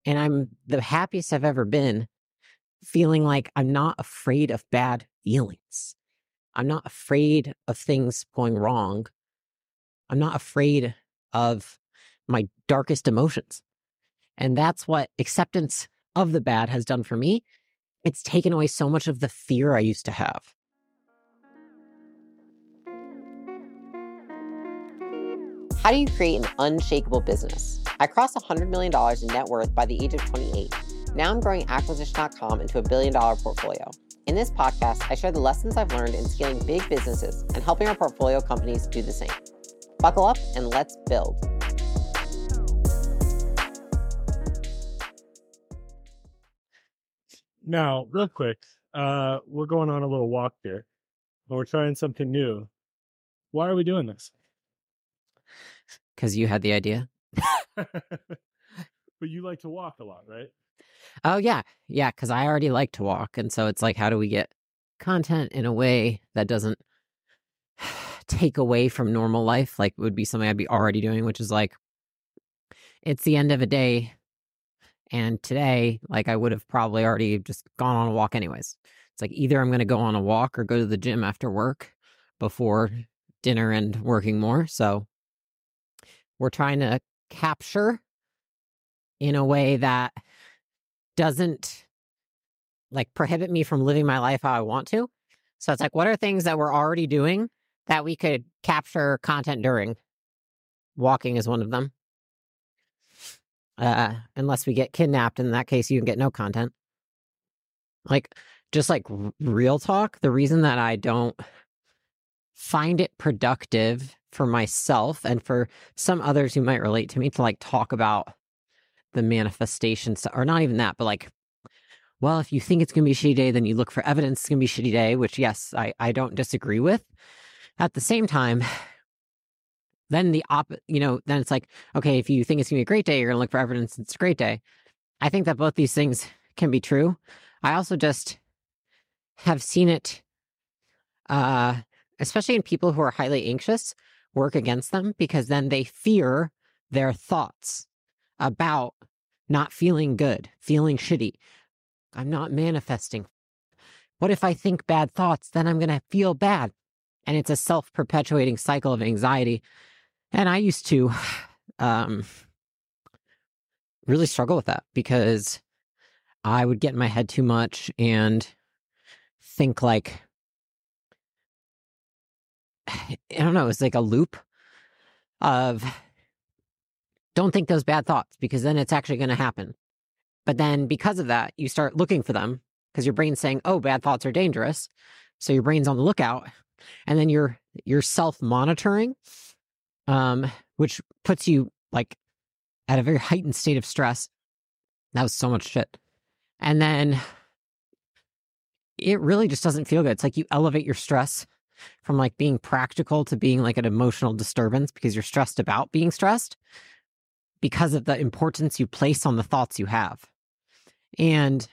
And I'm the happiest I've ever been, feeling like I'm not afraid of bad feelings. I'm not afraid of things going wrong. I'm not afraid of my darkest emotions. And that's what acceptance of the bad has done for me. It's taken away so much of the fear I used to have. How do you create an unshakable business? I crossed $100 million in net worth by the age of 28. Now I'm growing Acquisition.com into $1 billion portfolio. In this podcast, I share the lessons I've learned in scaling big businesses and helping our portfolio companies do the same. Buckle up and let's build. Now, real quick, we're going on a little walk here, but we're trying something new. Why are we doing this? Because you had the idea. But you like to walk a lot, right? Oh, yeah. Yeah, because I already like to walk. And so it's like, how do we get content in a way that doesn't take away from normal life? Like, it would be something I'd be already doing, which is like, it's the end of a day. And today, like, I would have probably already just gone on a walk anyways. It's like, either I'm going to go on a walk or go to the gym after work before dinner and working more. So we're trying to capture in a way that doesn't like prohibit me from living my life how I want to. So it's like, what are things that we're already doing that we could capture content during? Walking is one of them. Unless we get kidnapped, in that case, you can get no content. Like, just like real talk, the reason that I don't find it productive for myself and for some others who might relate to me to like talk about the manifestations, or not even that, but like, well, if you think it's going to be a shitty day, then you look for evidence it's going to be a shitty day, which, yes, I don't disagree with. At the same time, then then it's like, okay, if you think it's going to be a great day, you're going to look for evidence it's a great day. I think that both these things can be true. I also just have seen it, especially in people who are highly anxious, work against them, because then they fear their thoughts about not feeling good, feeling shitty. I'm not manifesting. What if I think bad thoughts? Then I'm going to feel bad. And it's a self-perpetuating cycle of anxiety. And I used to really struggle with that because I would get in my head too much and think like, I don't know, it's like a loop of don't think those bad thoughts because then it's actually going to happen. But then because of that, you start looking for them because your brain's saying, oh, bad thoughts are dangerous. So your brain's on the lookout. And then you're self-monitoring, which puts you like at a very heightened state of stress. That was so much shit. And then it really just doesn't feel good. It's like you elevate your stress from like being practical to being like an emotional disturbance because you're stressed about being stressed because of the importance you place on the thoughts you have. And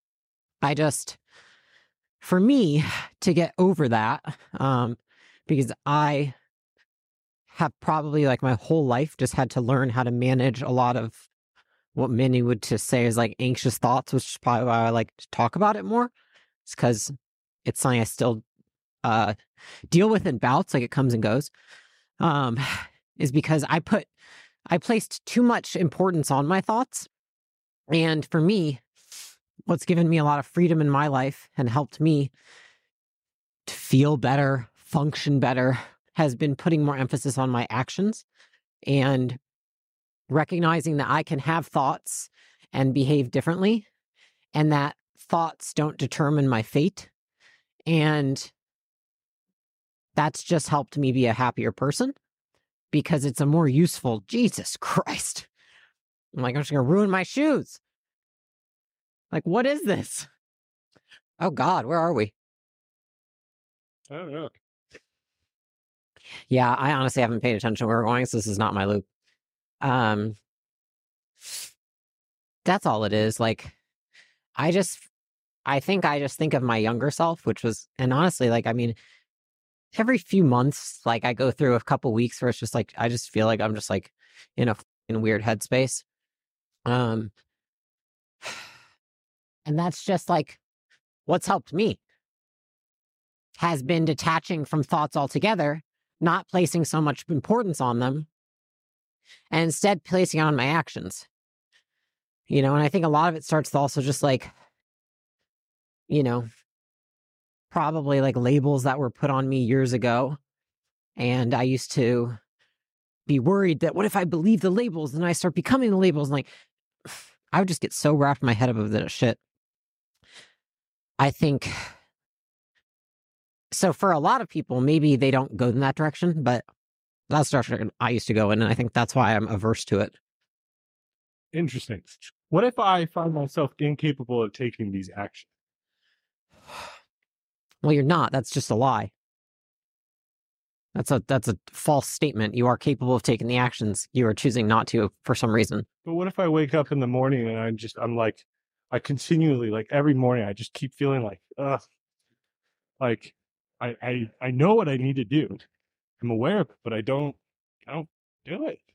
for me to get over that, because I have probably like my whole life just had to learn how to manage a lot of what many would just say is like anxious thoughts, which is probably why I like to talk about it more. It's because it's something I still deal with in bouts, like it comes and goes, is because I placed too much importance on my thoughts. And for me, what's given me a lot of freedom in my life and helped me to feel better, function better, has been putting more emphasis on my actions and recognizing that I can have thoughts and behave differently, and that thoughts don't determine my fate. And that's just helped me be a happier person because it's a more useful, Jesus Christ. I'm like, I'm just going to ruin my shoes. Like, what is this? Oh God, where are we? I don't know. Yeah, I honestly haven't paid attention to where we're going, so this is not my loop. That's all it is. Like, I think I just think of my younger self, which was, and honestly, like, I mean, every few months, like I go through a couple weeks where it's just like, I just feel like I'm just like in a weird headspace. And that's just like what's helped me has been detaching from thoughts altogether, not placing so much importance on them, and instead placing it on my actions. And I think a lot of it starts with also just like, probably like labels that were put on me years ago. And I used to be worried that what if I believe the labels and I start becoming the labels? And like, I would just get so wrapped in my head about that shit. I think so for a lot of people, maybe they don't go in that direction, but that's the direction I used to go in. And I think that's why I'm averse to it. Interesting. What if I find myself incapable of taking these actions? Well, you're not. That's just a lie. That's a false statement. You are capable of taking the actions. You are choosing not to for some reason. But what if I wake up in the morning and I'm like, I continually, like every morning, I just keep feeling like, like I know what I need to do. I'm aware of it, but I don't do it.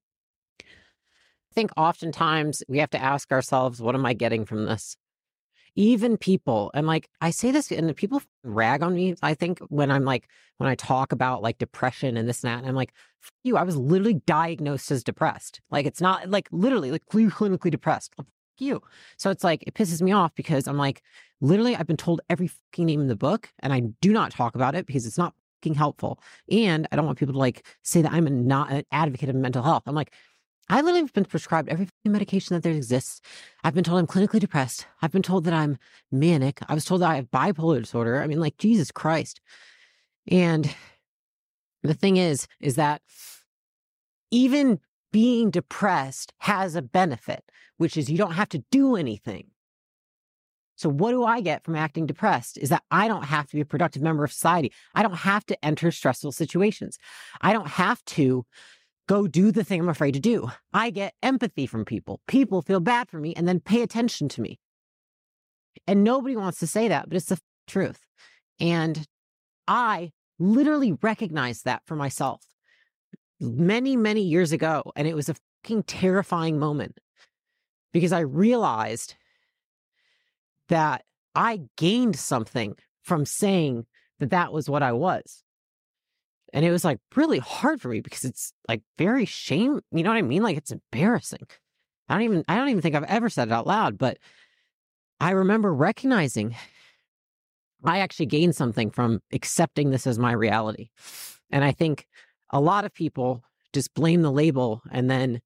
I think oftentimes we have to ask ourselves, what am I getting from this? Even people, and like I say this, and people rag on me, I think, when I talk about like depression and this and that, and I'm like, F you, I was literally diagnosed as depressed. Like, it's not like literally like clinically depressed. Like, F you. So it's like, it pisses me off because I'm like, literally, I've been told every fucking name in the book, and I do not talk about it because it's not fucking helpful. And I don't want people to like say that I'm not an advocate of mental health. I'm like, I literally have been prescribed every medication that there exists. I've been told I'm clinically depressed. I've been told that I'm manic. I was told that I have bipolar disorder. I mean, like, Jesus Christ. And the thing is that even being depressed has a benefit, which is you don't have to do anything. So what do I get from acting depressed is that I don't have to be a productive member of society. I don't have to enter stressful situations. I don't have to go do the thing I'm afraid to do. I get empathy from people. People feel bad for me and then pay attention to me. And nobody wants to say that, but it's the truth. And I literally recognized that for myself many, many years ago. And it was a fucking terrifying moment because I realized that I gained something from saying that that was what I was. And it was like really hard for me because it's like very shame. You know what I mean? Like, it's embarrassing. I don't even think I've ever said it out loud, but I remember recognizing I actually gained something from accepting this as my reality. And I think a lot of people just blame the label and then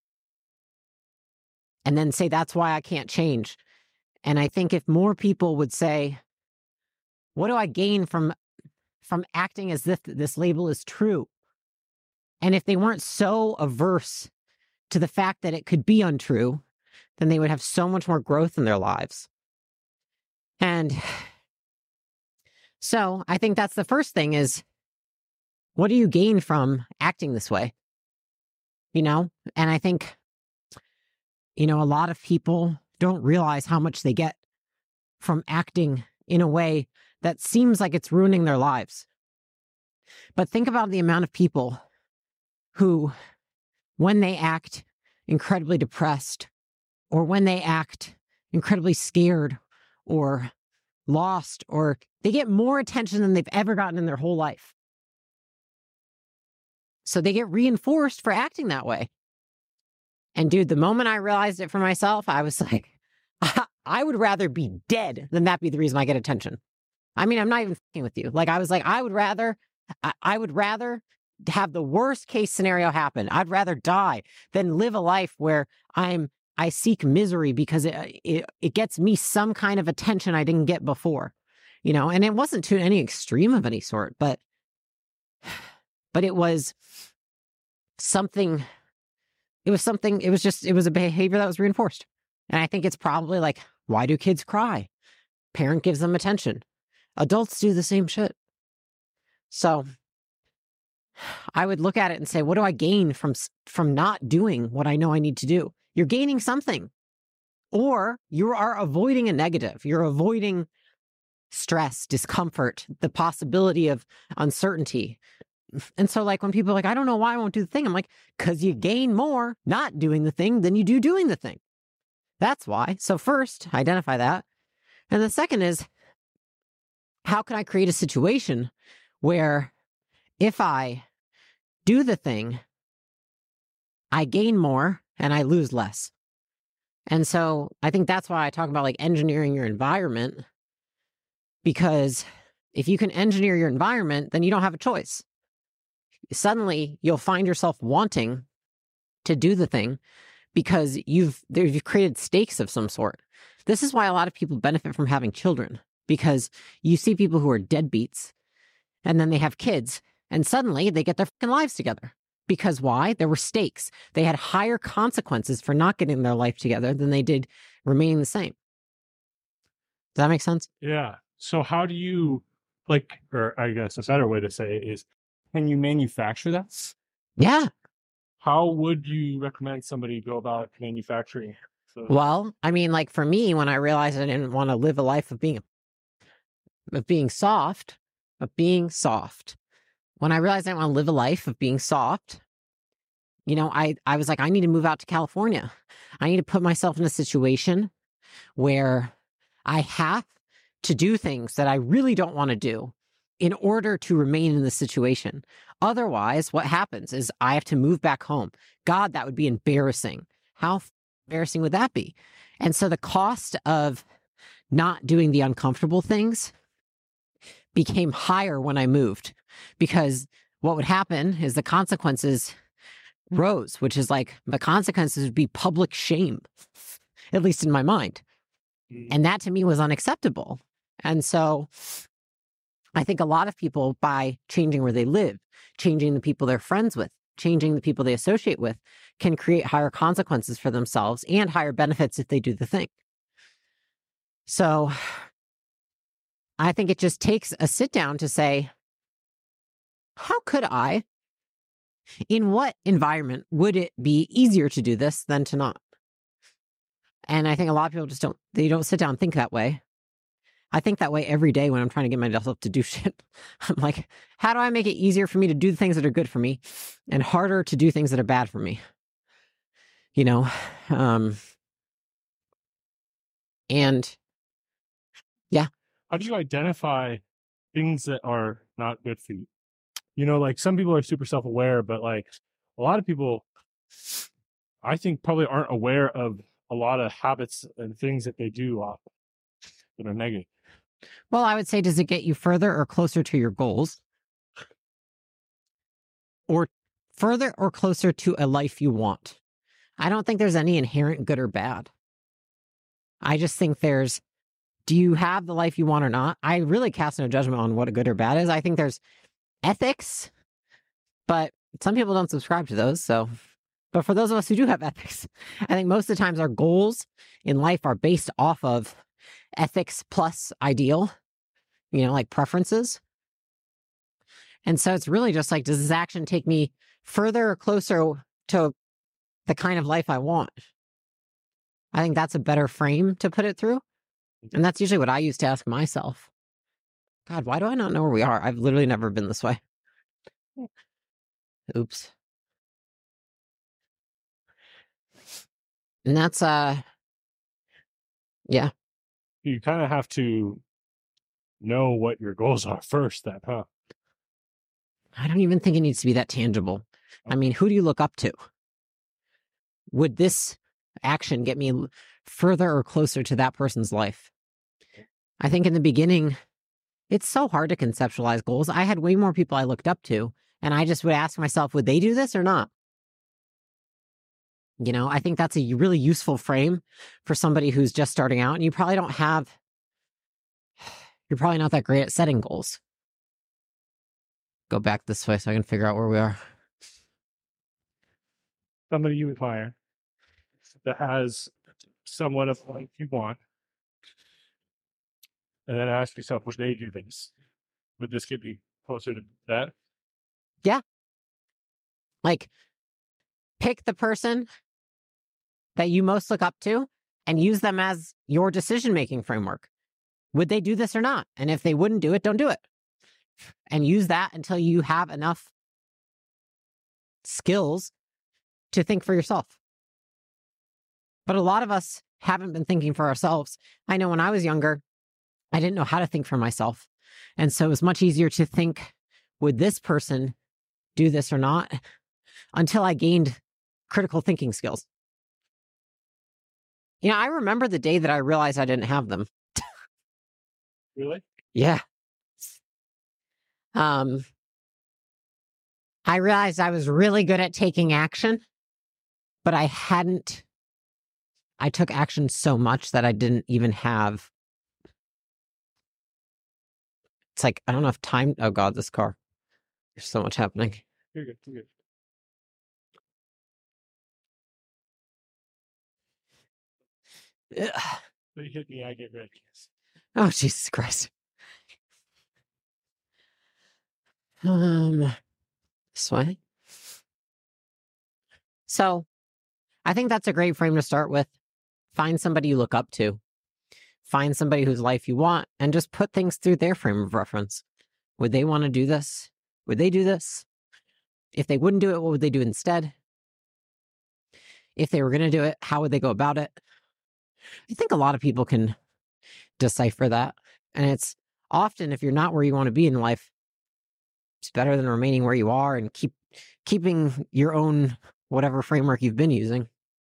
say that's why I can't change. And I think if more people would say, what do I gain from acting as if this label is true? And if they weren't so averse to the fact that it could be untrue, then they would have so much more growth in their lives. And so I think that's the first thing is, what do you gain from acting this way? And I think, a lot of people don't realize how much they get from acting in a way that seems like it's ruining their lives. But think about the amount of people who, when they act incredibly depressed, or when they act incredibly scared or lost, or they get more attention than they've ever gotten in their whole life. So they get reinforced for acting that way. And dude, the moment I realized it for myself, I was like, I would rather be dead than that be the reason I get attention. I mean, I'm not even fucking with you. Like, I was like, I would rather have the worst case scenario happen. I'd rather die than live a life where I seek misery because it gets me some kind of attention I didn't get before, and it wasn't to any extreme of any sort, but it was something, it was a behavior that was reinforced. And I think it's probably like, why do kids cry? Parent gives them attention. Adults do the same shit. So I would look at it and say, what do I gain from not doing what I know I need to do? You're gaining something, or you are avoiding a negative. You're avoiding stress, discomfort, the possibility of uncertainty. And so like when people are like, I don't know why I won't do the thing. I'm like, because you gain more not doing the thing than you do doing the thing. That's why. So first, identify that. And the second is, how can I create a situation where if I do the thing, I gain more and I lose less? And so I think that's why I talk about like engineering your environment, because if you can engineer your environment, then you don't have a choice. Suddenly you'll find yourself wanting to do the thing because you've created stakes of some sort. This is why a lot of people benefit from having children, because you see people who are deadbeats and then they have kids and suddenly they get their fucking lives together. Because why? There were stakes. They had higher consequences for not getting their life together than they did remaining the same. Does that make sense? Yeah. So how do you or I guess a better way to say it is, can you manufacture that? Yeah. How would you recommend somebody go about manufacturing? Well, I mean, like for me, when I realized I didn't want to live a life of being soft, when I realized I didn't want to live a life of being soft, I was like, I need to move out to California. I need to put myself in a situation where I have to do things that I really don't want to do in order to remain in the situation. Otherwise, what happens is I have to move back home. God, that would be embarrassing. How embarrassing would that be? And so the cost of not doing the uncomfortable things became higher when I moved, because what would happen is the consequences rose, which is like the consequences would be public shame, at least in my mind. And that to me was unacceptable. And so I think a lot of people, by changing where they live, changing the people they're friends with, changing the people they associate with, can create higher consequences for themselves and higher benefits if they do the thing. So I think it just takes a sit down to say, how could I, in what environment would it be easier to do this than to not? And I think a lot of people just don't sit down and think that way. I think that way every day when I'm trying to get myself to do shit. I'm like, how do I make it easier for me to do the things that are good for me and harder to do things that are bad for me? And yeah. How do you identify things that are not good for you? Like some people are super self-aware, but like a lot of people, I think, probably aren't aware of a lot of habits and things that they do that are negative. Well, I would say, does it get you further or closer to your goals? Or further or closer to a life you want? I don't think there's any inherent good or bad. I just think do you have the life you want or not? I really cast no judgment on what a good or bad is. I think there's ethics, but some people don't subscribe to those. But for those of us who do have ethics, I think most of the times our goals in life are based off of ethics plus ideal, like preferences. And so it's really just like, does this action take me further or closer to the kind of life I want? I think that's a better frame to put it through. And that's usually what I use to ask myself. God, why do I not know where we are? I've literally never been this way. Oops. And that's, yeah. You kind of have to know what your goals are first then, huh? I don't even think it needs to be that tangible. I mean, who do you look up to? Would this action get me further or closer to that person's life? I think in the beginning, it's so hard to conceptualize goals. I had way more people I looked up to, and I just would ask myself, would they do this or not? I think that's a really useful frame for somebody who's just starting out, and you're probably not that great at setting goals. Go back this way so I can figure out where we are. Somebody you admire that has somewhat of what you want. And then ask yourself, would they do this? Would this get me closer to that? Yeah. Like, pick the person that you most look up to and use them as your decision-making framework. Would they do this or not? And if they wouldn't do it, don't do it. And use that until you have enough skills to think for yourself. But a lot of us haven't been thinking for ourselves. I know when I was younger, I didn't know how to think for myself. And so it was much easier to think, would this person do this or not? Until I gained critical thinking skills. I remember the day that I realized I didn't have them. Really? Yeah. I realized I was really good at taking action, but I took action so much that I didn't even have. It's like, I don't know if time. Oh God, this car. There's so much happening. You're good. You're good. Ugh. But you hit me, I get red. Oh, Jesus Christ. This way. So I think that's a great frame to start with. Find somebody you look up to. Find somebody whose life you want and just put things through their frame of reference. Would they want to do this? Would they do this? If they wouldn't do it, what would they do instead? If they were going to do it, how would they go about it? I think a lot of people can decipher that. And it's often, if you're not where you want to be in life, it's better than remaining where you are and keeping your own whatever framework you've been using.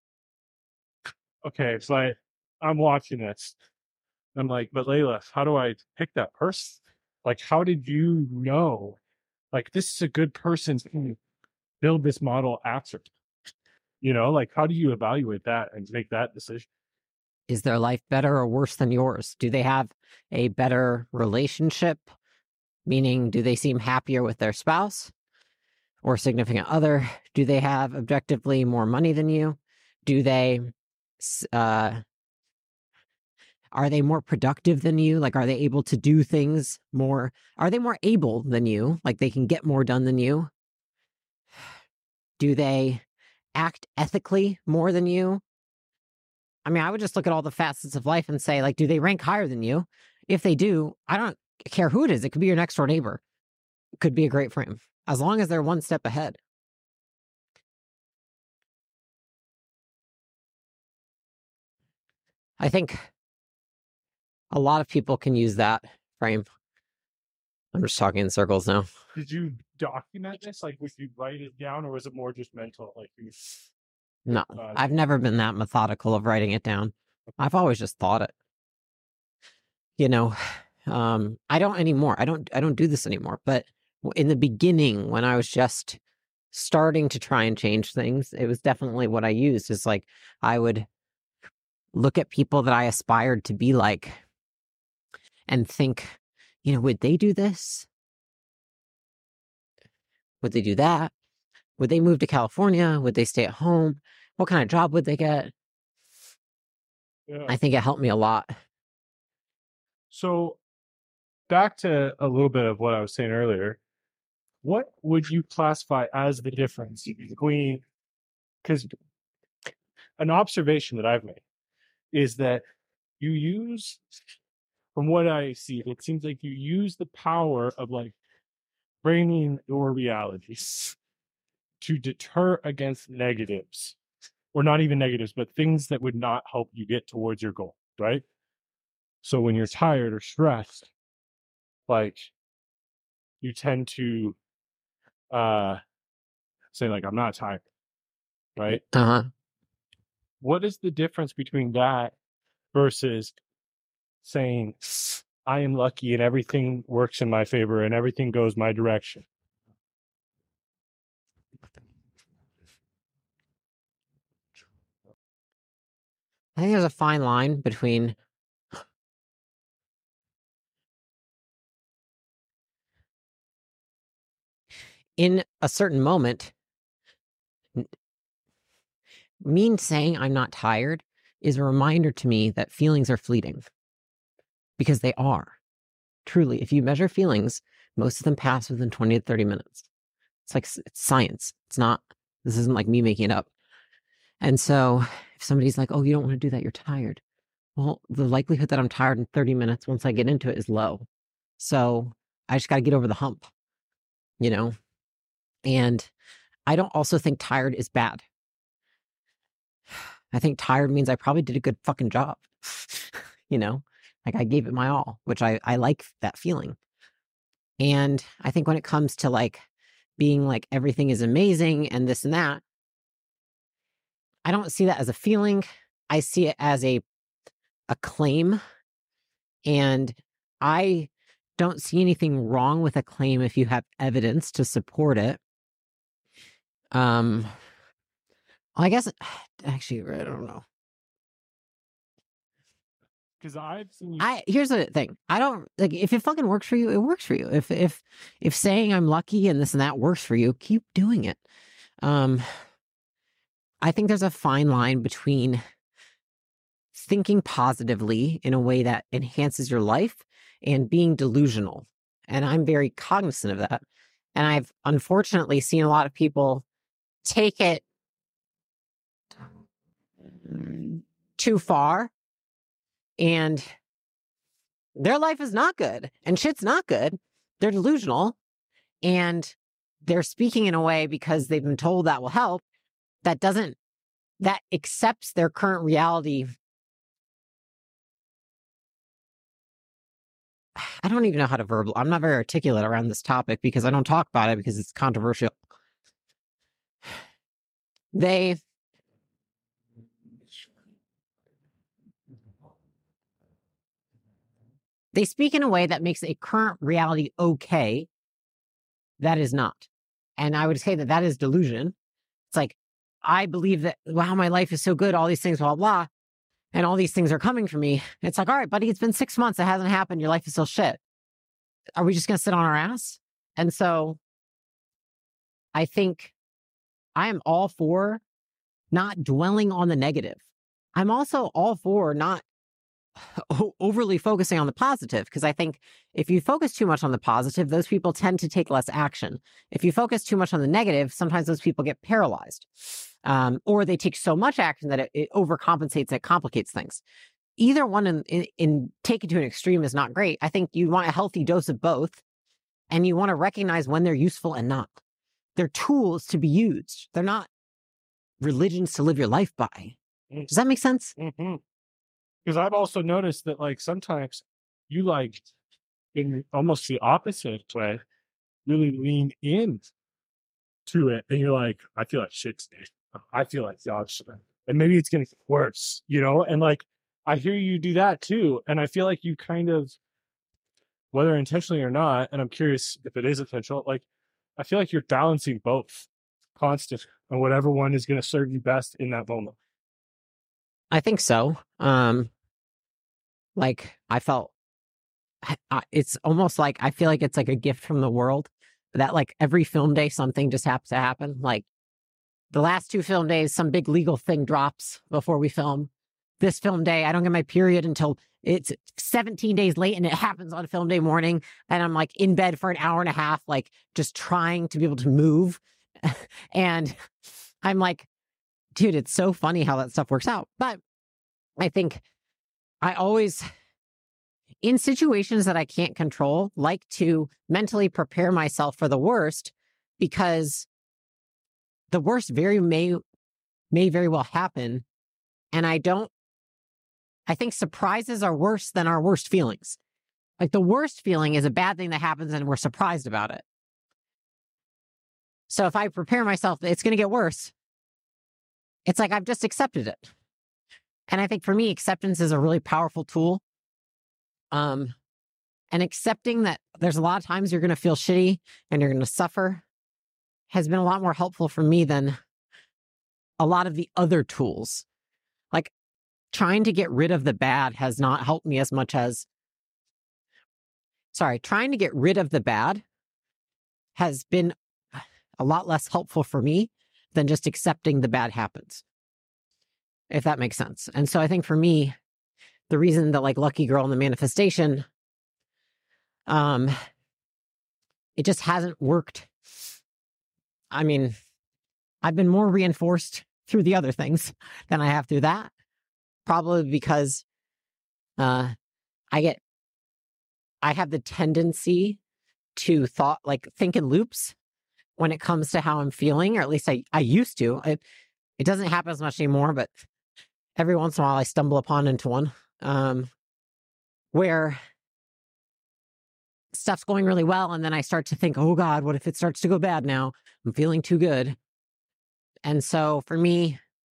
Okay, so I'm watching this. I'm like, but Layla, how do I pick that person? Like, how did you know? Like, this is a good person to build this model after. Like, how do you evaluate that and make that decision? Is their life better or worse than yours? Do they have a better relationship? Meaning, do they seem happier with their spouse or significant other? Do they have objectively more money than you? Are they more productive than you? Like, are they able to do things more? Are they more able than you? Like, they can get more done than you? Do they act ethically more than you? I mean, I would just look at all the facets of life and say, like, do they rank higher than you? If they do, I don't care who it is. It could be your next door neighbor. It could be a great frame, as long as they're one step ahead. I think a lot of people can use that frame. I'm just talking in circles now. Did you document this? Like, would you write it down, or was it more just mental? Like, No, I've never been that methodical of writing it down. I've always just thought it. I don't anymore. I don't do this anymore. But in the beginning, when I was just starting to try and change things, it was definitely what I used. Is like, I would look at people that I aspired to be like and think, would they do this? Would they do that? Would they move to California? Would they stay at home? What kind of job would they get? Yeah. I think it helped me a lot. So back to a little bit of what I was saying earlier, what would you classify as the difference between, because an observation that I've made is that you use, from what I see, it seems like you use the power of like framing your realities to deter against negatives, or not even negatives, but things that would not help you get towards your goal, right? So when you're tired or stressed, like, you tend to say like, I'm not tired, right? What is the difference between that versus saying, I am lucky and everything works in my favor and everything goes my direction? I think there's a fine line between in a certain moment, me saying I'm not tired is a reminder to me that feelings are fleeting, because they are. Truly, if you measure feelings, most of them pass within 20 to 30 minutes. It's science. This isn't like me making it up. And so if somebody's like, oh, you don't want to do that, you're tired. Well, the likelihood that I'm tired in 30 minutes once I get into it is low. So I just got to get over the hump, And I don't also think tired is bad. I think tired means I probably did a good fucking job. You know, like I gave it my all, which I like that feeling. And I think when it comes to like being like everything is amazing and this and that, I don't see that as a feeling. I see it as a claim. And I don't see anything wrong with a claim if you have evidence to support it. I guess actually, I don't know. Because I've seen here's the thing. I don't like if it fucking works for you, it works for you. If saying I'm lucky and this and that works for you, keep doing it. I think there's a fine line between thinking positively in a way that enhances your life and being delusional. And I'm very cognizant of that. And I've unfortunately seen a lot of people take it too far, and their life is not good and shit's not good. They're delusional and they're speaking in a way because they've been told that will help. That accepts their current reality. I don't even know how to I'm not very articulate around this topic because I don't talk about it because it's controversial. They speak in a way that makes a current reality okay. That is not. And I would say that is delusion. It's like, I believe that, wow, my life is so good, all these things, blah, blah, and all these things are coming for me. It's like, all right, buddy, it's been 6 months. It hasn't happened. Your life is still shit. Are we just going to sit on our ass? And so I think I am all for not dwelling on the negative. I'm also all for not overly focusing on the positive, because I think if you focus too much on the positive, those people tend to take less action. If you focus too much on the negative, sometimes those people get paralyzed, or they take so much action that it overcompensates, it complicates things. Either one in take it to an extreme is not great. I think you want a healthy dose of both, and you want to recognize when they're useful and not. They're tools to be used. They're not religions to live your life by. Does that make sense? Mm-hmm. Because I've also noticed that, like, sometimes you, like, in almost the opposite way, really lean in to it. And you're like, I feel like shit today. I feel like dog shit. And maybe it's going to get worse, you know? And, like, I hear you do that, too. And I feel like you kind of, whether intentionally or not, and I'm curious if it is intentional, like, I feel like you're balancing both constant and whatever one is going to serve you best in that moment. I think so. Like I felt, it's almost like, I feel like it's like a gift from the world that like every film day, something just happens to happen. Like the last 2 film days, some big legal thing drops before we film. This film day, I don't get my period until it's 17 days late, and it happens on film day morning. And I'm like in bed for an hour and a half, like just trying to be able to move. And I'm like, dude, it's so funny how that stuff works out. But I think I always, in situations that I can't control, like to mentally prepare myself for the worst, because the worst may very well happen. And I think surprises are worse than our worst feelings. Like the worst feeling is a bad thing that happens and we're surprised about it. So if I prepare myself, it's going to get worse. It's like I've just accepted it. And I think for me, acceptance is a really powerful tool. And accepting that there's a lot of times you're going to feel shitty and you're going to suffer has been a lot more helpful for me than a lot of the other tools. Like trying to get rid of the bad has not helped me as much as, trying to get rid of the bad has been a lot less helpful for me than just accepting the bad happens, if that makes sense. And so I think for me, the reason that like Lucky Girl and the manifestation, it just hasn't worked. I mean, I've been more reinforced through the other things than I have through that. Probably because I have the tendency to think in loops when it comes to how I'm feeling, or at least I used to. It doesn't happen as much anymore, but every once in a while I stumble upon into one where stuff's going really well. And then I start to think, oh God, what if it starts to go bad now? I'm feeling too good. And so for me,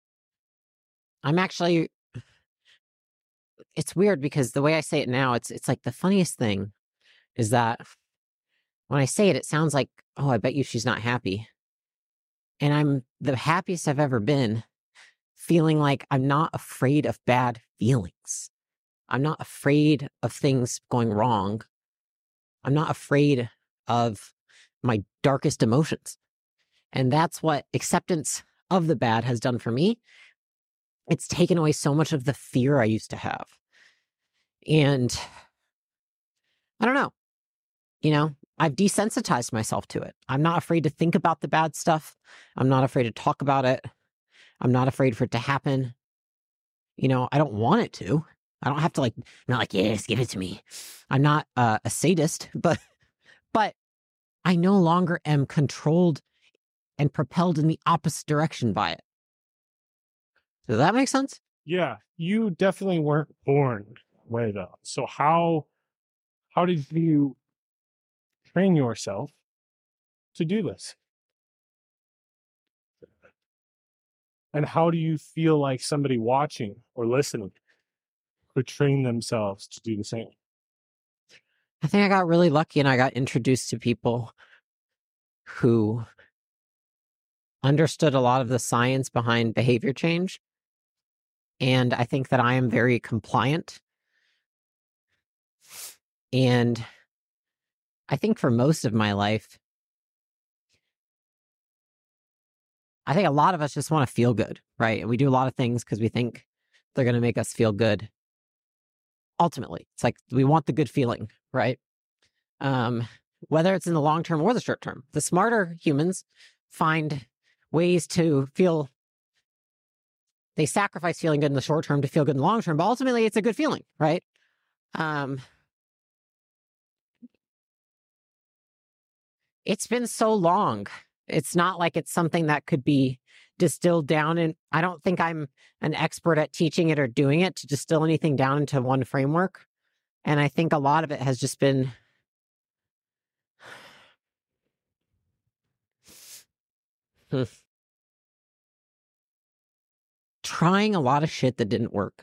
it's weird because the way I say it now, it's like the funniest thing is that when I say it, it sounds like, oh, I bet you she's not happy. And I'm the happiest I've ever been, feeling like I'm not afraid of bad feelings. I'm not afraid of things going wrong. I'm not afraid of my darkest emotions. And that's what acceptance of the bad has done for me. It's taken away so much of the fear I used to have. And I don't know, I've desensitized myself to it. I'm not afraid to think about the bad stuff. I'm not afraid to talk about it. I'm not afraid for it to happen. I don't want it to. I don't have to I'm not like, yes, give it to me. I'm not a sadist, but I no longer am controlled and propelled in the opposite direction by it. Does that make sense? Yeah, you definitely weren't born that way though. So how did you train yourself to do this? And how do you feel like somebody watching or listening could train themselves to do the same? I think I got really lucky and I got introduced to people who understood a lot of the science behind behavior change. And I think that I am very compliant. And I think for most of my life, I think a lot of us just want to feel good, right? And we do a lot of things because we think they're going to make us feel good. Ultimately, it's like we want the good feeling, right? Whether it's in the long term or the short term. The smarter humans find ways to feel. They sacrifice feeling good in the short term to feel good in the long term, but ultimately it's a good feeling, right? It's been so long. It's not like it's something that could be distilled down. And I don't think I'm an expert at teaching it or doing it to distill anything down into one framework. And I think a lot of it has just been trying a lot of shit that didn't work.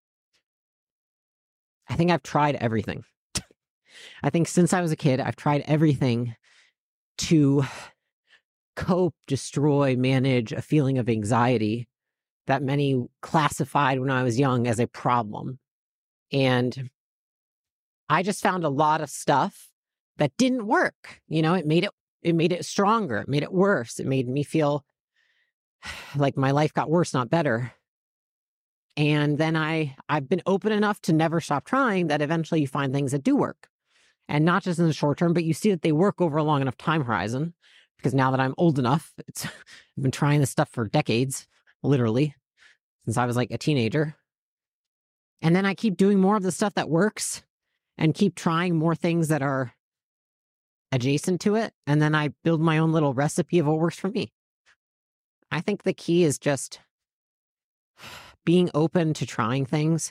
I think I've tried everything. I think since I was a kid, I've tried everything to cope, destroy, manage a feeling of anxiety that many classified when I was young as a problem. And I just found a lot of stuff that didn't work. It made it stronger. It made it worse. It made me feel like my life got worse, not better. And then I've been open enough to never stop trying that eventually you find things that do work. And not just in the short term, but you see that they work over a long enough time horizon. Because now that I'm old enough, I've been trying this stuff for decades, literally, since I was like a teenager. And then I keep doing more of the stuff that works and keep trying more things that are adjacent to it. And then I build my own little recipe of what works for me. I think the key is just being open to trying things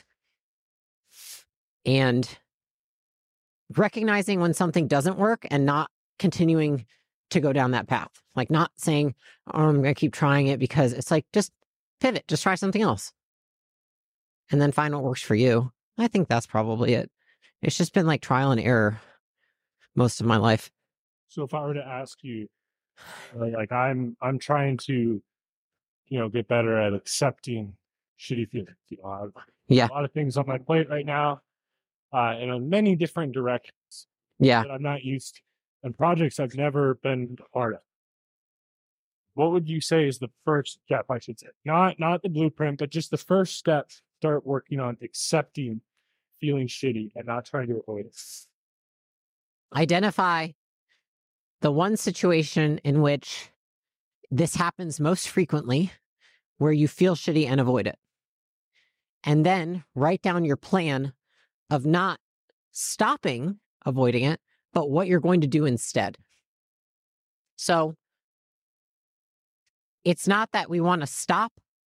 and recognizing when something doesn't work and not continuing to go down that path. Like not saying, oh, I'm going to keep trying it, because it's like, just pivot, just try something else. And then find what works for you. I think that's probably it. It's just been like trial and error most of my life. So if I were to ask you, like I'm trying to, get better at accepting shitty feelings. Yeah. A lot of things on my plate right now, and on many different directions. Yeah. That I'm not used to, and projects I've never been a part of. What would you say is the first step, I should say? Not the blueprint, but just the first step. Start working on accepting feeling shitty and not trying to avoid it. Identify the one situation in which this happens most frequently, where you feel shitty, and avoid it. And then write down your plan of not stopping avoiding it, but what you're going to do instead. So it's not that we want to stop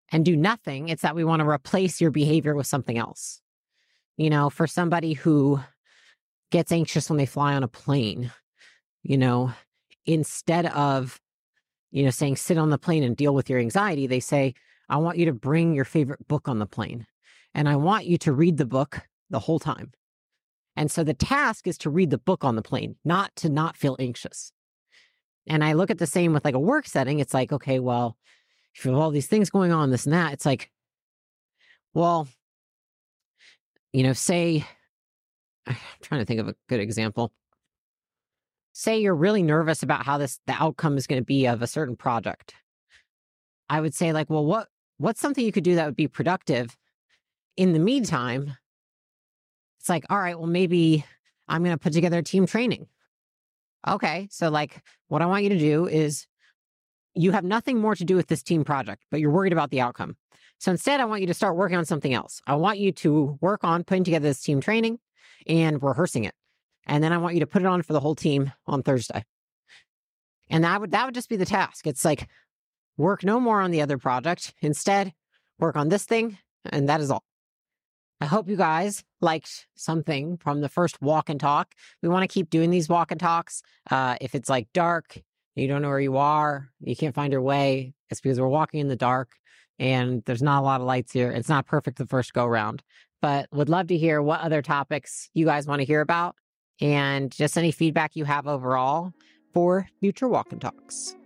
and do nothing. It's that we want to replace your behavior with something else. You know, for somebody who gets anxious when they fly on a plane, you know, instead of, you know, saying sit on the plane and deal with your anxiety, they say, I want you to bring your favorite book on the plane. And I want you to read the book the whole time. And so the task is to read the book on the plane, not to not feel anxious. And I look at the same with like a work setting. It's like, okay, well, if you have all these things going on, this and that, it's like, well, you know, say, I'm trying to think of a good example. Say you're really nervous about how the outcome is going to be of a certain project. I would say like, well, what's something you could do that would be productive in the meantime? It's like, all right, well, maybe I'm going to put together a team training. Okay. So like what I want you to do is you have nothing more to do with this team project, but you're worried about the outcome. So instead, I want you to start working on something else. I want you to work on putting together this team training and rehearsing it. And then I want you to put it on for the whole team on Thursday. And that would just be the task. It's like work no more on the other project. Instead, work on this thing. And that is all. I hope you guys liked something from the first walk and talk. We want to keep doing these walk and talks. If it's like dark, you don't know where you are, you can't find your way, it's because we're walking in the dark and there's not a lot of lights here. It's not perfect the first go round, but would love to hear what other topics you guys want to hear about and just any feedback you have overall for future walk and talks.